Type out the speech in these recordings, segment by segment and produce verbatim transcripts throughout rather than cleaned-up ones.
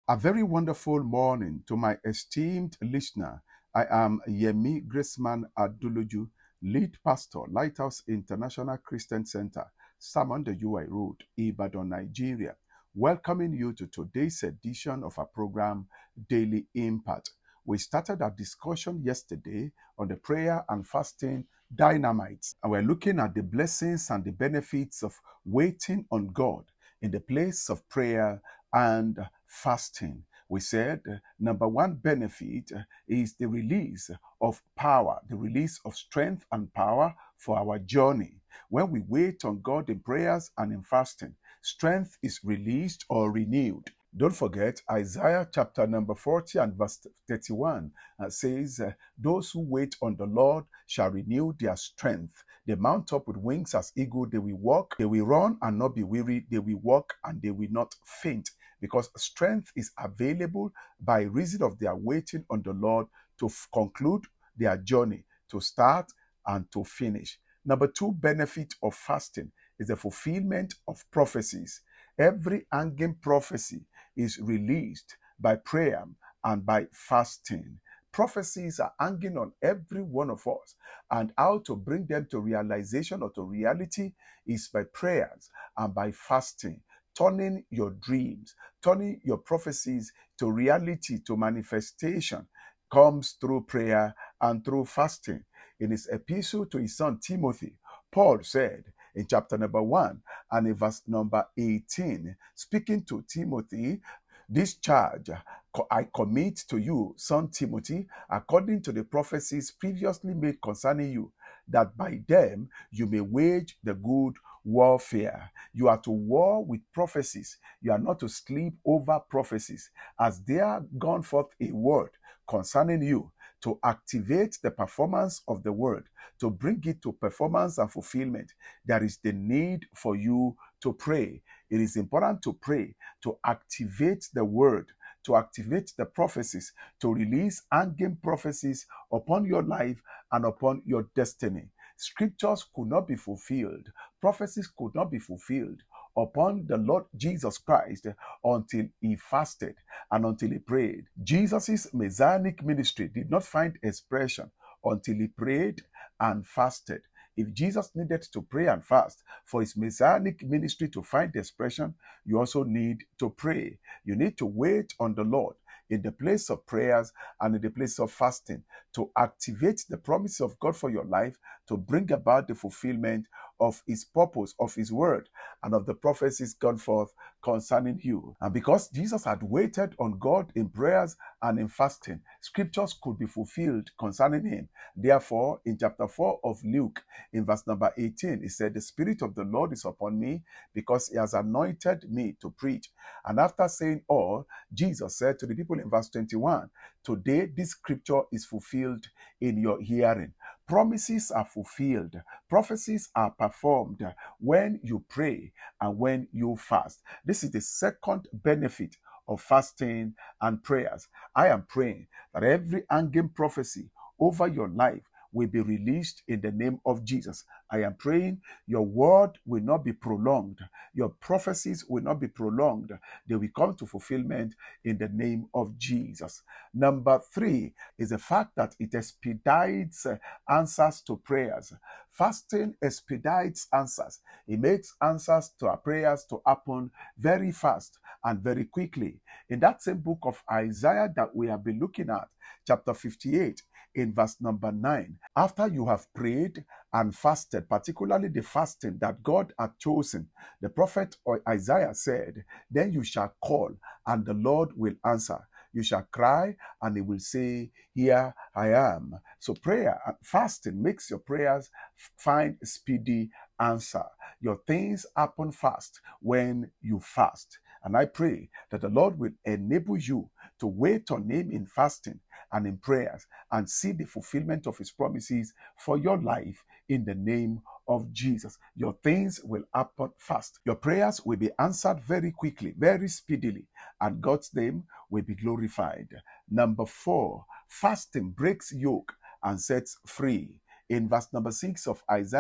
A very wonderful morning to my esteemed listener. I am Yemi Graceman Aduluju, lead pastor, Lighthouse International Christian Center, Salmon the U I Road, Ibadan, Nigeria, welcoming you to today's edition of our program, Daily Impact. We started our discussion yesterday on the prayer and fasting dynamites, and we're looking at the blessings and the benefits of waiting on God in the place of prayer and fasting. We said uh, number one benefit uh, is the release of power, the release of strength and power for our journey. When we wait on God in prayers and in fasting, strength is released or renewed. Don't forget, Isaiah chapter number forty and verse thirty-one uh, says, uh, those who wait on the Lord shall renew their strength. They mount up with wings as eagle. They will walk, they will run and not be weary. They will walk and they will not faint, because strength is available by reason of their waiting on the Lord to f- conclude their journey, to start and to finish. Number two benefit of fasting is the fulfillment of prophecies. Every hanging prophecy is released by prayer and by fasting. Prophecies are hanging on every one of us, and how to bring them to realization or to reality is by prayers and by fasting. Turning your dreams, turning your prophecies to reality, to manifestation, comes through prayer and through fasting. In his epistle to his son Timothy, Paul said in chapter number one and in verse number eighteen, speaking to Timothy, this charge I commit to you, son Timothy, according to the prophecies previously made concerning you, that by them you may wage the good warfare. You are to war with prophecies. You are not to sleep over prophecies, as they are gone forth a word concerning you, to activate the performance of the word, to bring it to performance and fulfillment. There is the need for you to pray. It is important to pray, to activate the word, to activate the prophecies, to release hanging prophecies upon your life and upon your destiny. Scriptures could not be fulfilled, prophecies could not be fulfilled upon the Lord Jesus Christ until he fasted and until he prayed. Jesus' messianic ministry did not find expression until he prayed and fasted. If Jesus needed to pray and fast for his messianic ministry to find expression, you also need to pray. You need to wait on the Lord in the place of prayers and in the place of fasting to activate the promise of God for your life, to bring about the fulfillment of his purpose, of his word, and of the prophecies gone forth concerning you. And because Jesus had waited on God in prayers and in fasting, scriptures could be fulfilled concerning him. Therefore, in chapter four of Luke, in verse number eighteen, he said, the Spirit of the Lord is upon me, because he has anointed me to preach. And after saying all, Jesus said to the people in verse twenty-one, today this scripture is fulfilled in your hearing. Promises are fulfilled. Prophecies are performed when you pray and when you fast. This is the second benefit of fasting and prayers. I am praying that every hanging prophecy over your life will be released in the name of Jesus. I am praying your word will not be prolonged. Your prophecies will not be prolonged. They will come to fulfillment in the name of Jesus. Number three is the fact that it expedites uh, answers to prayers. Fasting expedites answers. It makes answers to our prayers to happen very fast and very quickly. In that same book of Isaiah that we have been looking at, chapter fifty-eight, in verse number nine, after you have prayed and fasted, particularly the fasting that God had chosen, the prophet Isaiah said, then you shall call and the Lord will answer. You shall cry and he will say, here I am. So prayer and fasting makes your prayers find speedy answer. Your things happen fast when you fast. And I pray that the Lord will enable you to wait on him in fasting and in prayers and see the fulfillment of his promises for your life in the name of Jesus. Your things will happen fast. Your prayers will be answered very quickly, very speedily, and God's name will be glorified. Number four, fasting breaks yoke and sets free. In verse number six of Isaiah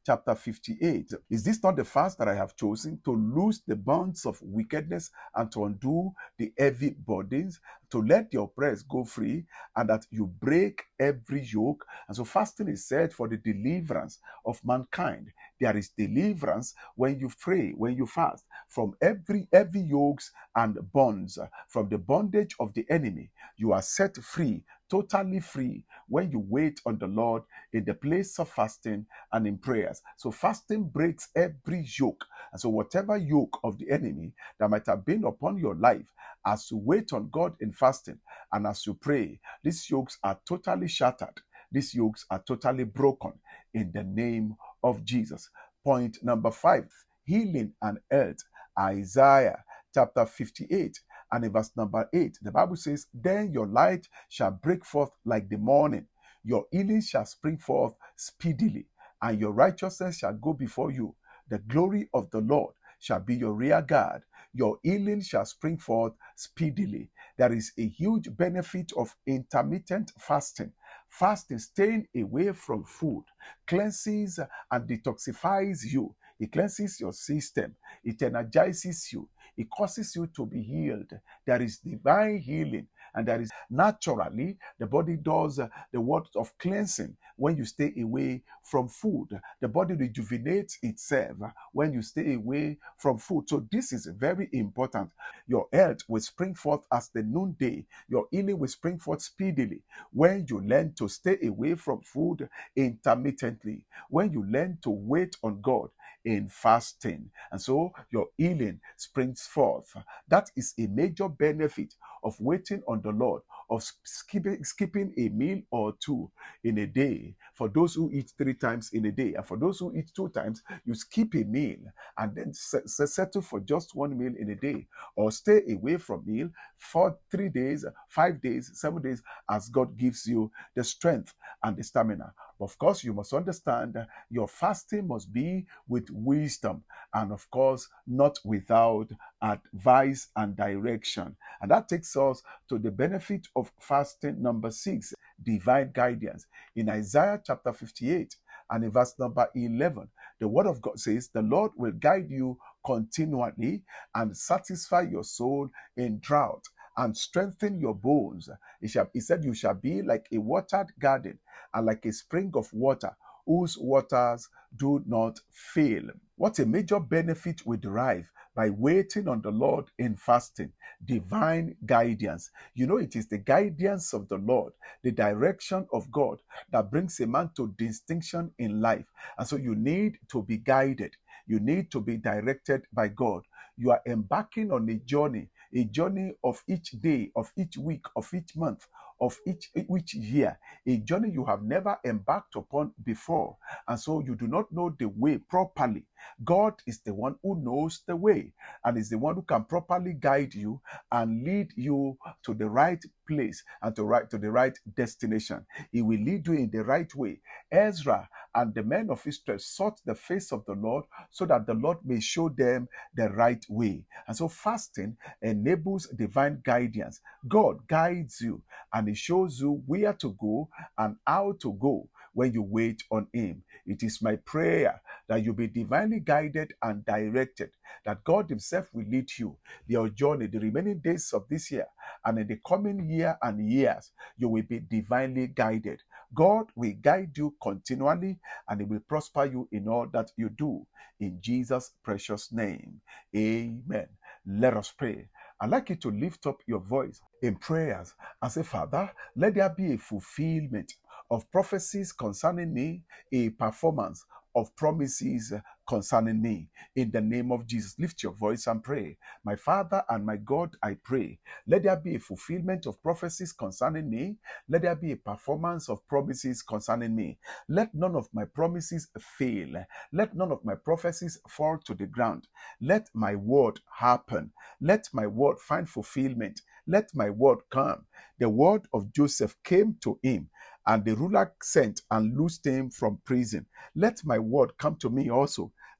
chapter fifty-eight. Is this not the fast that I have chosen, to loose the bonds of wickedness and to undo the heavy burdens, to let the oppressed go free, and that you break every yoke? And so fasting is said for the deliverance of mankind. There is deliverance when you pray, when you fast, from every heavy yokes and bonds, from the bondage of the enemy. You are set free, totally free, when you wait on the Lord in the place of fasting and in prayers. So fasting breaks every yoke. And so whatever yoke of the enemy that might have been upon your life, as you wait on God in fasting and as you pray, these yokes are totally shattered. These yokes are totally broken in the name of Jesus. Point number five, healing and health. Isaiah chapter fifty-eight and in verse number eight, the Bible says, then your light shall break forth like the morning. Your healing shall spring forth speedily, and your righteousness shall go before you. The glory of the Lord shall be your rear guard. Your healing shall spring forth speedily. There is a huge benefit of intermittent fasting. Fasting, staying away from food, cleanses and detoxifies you. It cleanses your system. It energizes you. It causes you to be healed. There is divine healing, and there is naturally the body does uh, the work of cleansing when you stay away from food. The body rejuvenates itself uh, when you stay away from food. So this is very important. Your health will spring forth as the noonday. Your healing will spring forth speedily when you learn to stay away from food intermittently, when you learn to wait on God in fasting. And so your healing springs forth. That is a major benefit of waiting on the Lord, of skipping, skipping a meal or two in a day. For those who eat three times in a day, and for those who eat two times, you skip a meal and then settle for just one meal in a day, or stay away from meal for three days, five days, seven days, as God gives you the strength and the stamina. Of course, you must understand that your fasting must be with wisdom, and of course, not without advice and direction. And that takes us to the benefit of fasting number six, divine guidance. In Isaiah chapter fifty-eight and in verse number eleven, the word of God says, the Lord will guide you continually and satisfy your soul in drought and strengthen your bones. He, shall, he said, you shall be like a watered garden and like a spring of water whose waters do not fail. What a major benefit we derive by waiting on the Lord in fasting. Divine guidance. You know, it is the guidance of the Lord, the direction of God, that brings a man to distinction in life. And so you need to be guided. You need to be directed by God. You are embarking on a journey, a journey of each day, of each week, of each month, of each, each year, a journey you have never embarked upon before. And so you do not know the way properly. God is the one who knows the way and is the one who can properly guide you and lead you to the right place and to right to the right destination. He will lead you in the right way. Ezra and the men of Israel sought the face of the Lord so that the Lord may show them the right way. And so fasting enables divine guidance. God guides you and He shows you where to go and how to go when you wait on Him. It is my prayer that you be divinely guided and directed, that God Himself will lead you your journey, the remaining days of this year, and in the coming year and years, you will be divinely guided. God will guide you continually, and He will prosper you in all that you do. In Jesus' precious name, amen. Let us pray. I'd like you to lift up your voice in prayers and say, Father, let there be a fulfillment of prophecies concerning me, a performance of promises concerning me. In the name of Jesus, lift your voice and pray. My Father and my God, I pray, let there be a fulfillment of prophecies concerning me. Let there be a performance of promises concerning me. Let none of my promises fail. Let none of my prophecies fall to the ground. Let my word happen. Let my word find fulfillment. Let my word come. The word of Joseph came to him, and the ruler sent and loosed him from prison. Let my word come to me also.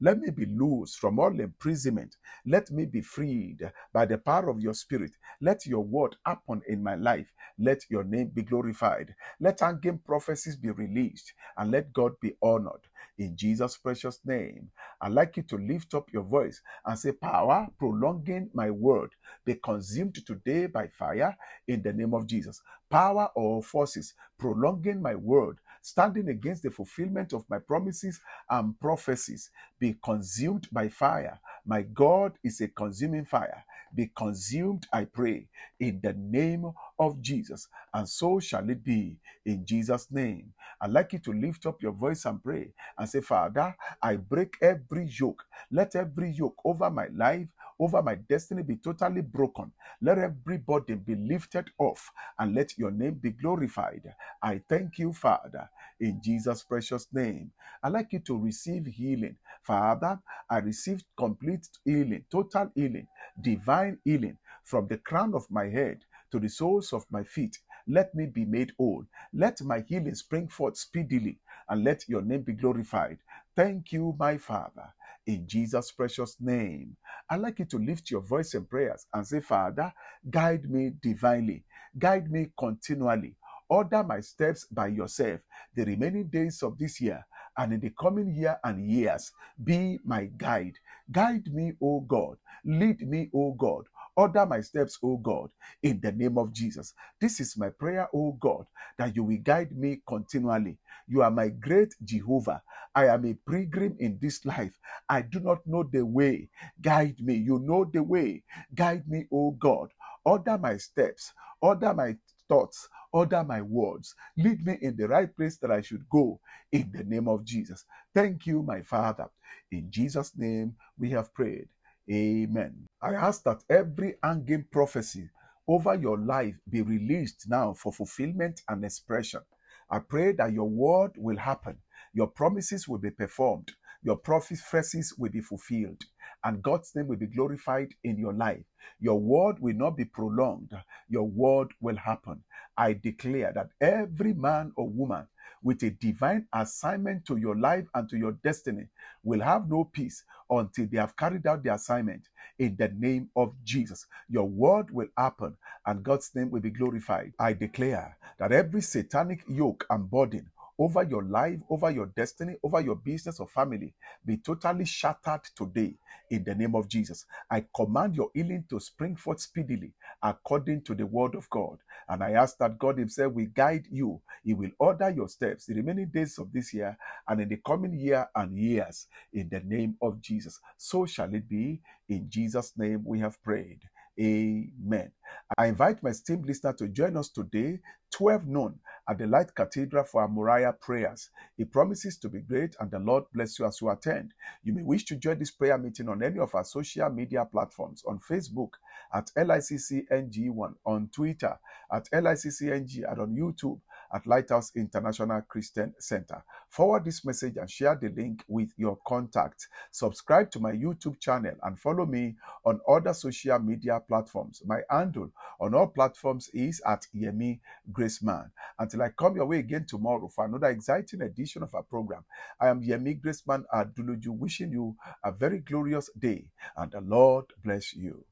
Let me be loose from all imprisonment. Let me be freed by the power of your spirit. Let your word happen in my life. Let your name be glorified. Let hanging prophecies be released, and let God be honored. In Jesus' precious name, I'd like you to lift up your voice and say, power prolonging my word, be consumed today by fire in the name of Jesus. Power or forces prolonging my word, standing against the fulfillment of my promises and prophecies, be consumed by fire. My God is a consuming fire. Be consumed, I pray, in the name of Jesus. And so shall it be in Jesus' name. I'd like you to lift up your voice and pray and say, Father, I break every yoke. Let every yoke over my life, over my destiny be totally broken. Let every burden be lifted off, and let your name be glorified. I thank you, Father, in Jesus' precious name. I'd like you to receive healing. Father, I received complete healing, total healing, divine healing from the crown of my head to the soles of my feet. Let me be made whole. Let my healing spring forth speedily, and let your name be glorified. Thank you, my Father, in Jesus' precious name. I'd like you to lift your voice in prayers and say, Father, guide me divinely. Guide me continually. Order my steps by yourself the remaining days of this year and in the coming year and years. Be my guide. Guide me, O God. Lead me, O God. Order my steps, O God, in the name of Jesus. This is my prayer, O God, that you will guide me continually. You are my great Jehovah. I am a pilgrim in this life. I do not know the way. Guide me. You know the way. Guide me, O God. Order my steps. Order my thoughts. Order my words. Lead me in the right place that I should go, in the name of Jesus. Thank you, my Father. In Jesus' name we have prayed. Amen. I ask that every hanging prophecy over your life be released now for fulfillment and expression. I pray that your word will happen. Your promises will be performed. Your prophecies will be fulfilled, and God's name will be glorified in your life. Your word will not be prolonged. Your word will happen. I declare that every man or woman with a divine assignment to your life and to your destiny will have no peace until they have carried out the assignment in the name of Jesus. Your word will happen, and God's name will be glorified. I declare that every satanic yoke and burden over your life, over your destiny, over your business or family be totally shattered today in the name of Jesus. I command your healing to spring forth speedily according to the word of God. And I ask that God himself will guide you. He will order your steps the remaining days of this year and in the coming year and years in the name of Jesus. So shall it be. In Jesus' name we have prayed. Amen. I invite my esteemed listener to join us today, twelve noon, at the Light Cathedral for our Moriah prayers. It promises to be great, and the Lord bless you as you attend. You may wish to join this prayer meeting on any of our social media platforms, on Facebook at L I C C N G one, on Twitter at L I C C N G, and on YouTube at Lighthouse International Christian Center. Forward this message and share the link with your contacts. Subscribe to my YouTube channel and follow me on other social media platforms. My handle on all platforms is at Yemi Graceman. Until I come your way again tomorrow for another exciting edition of our program, I am Yemi Graceman Aduluju, wishing you a very glorious day, and the Lord bless you.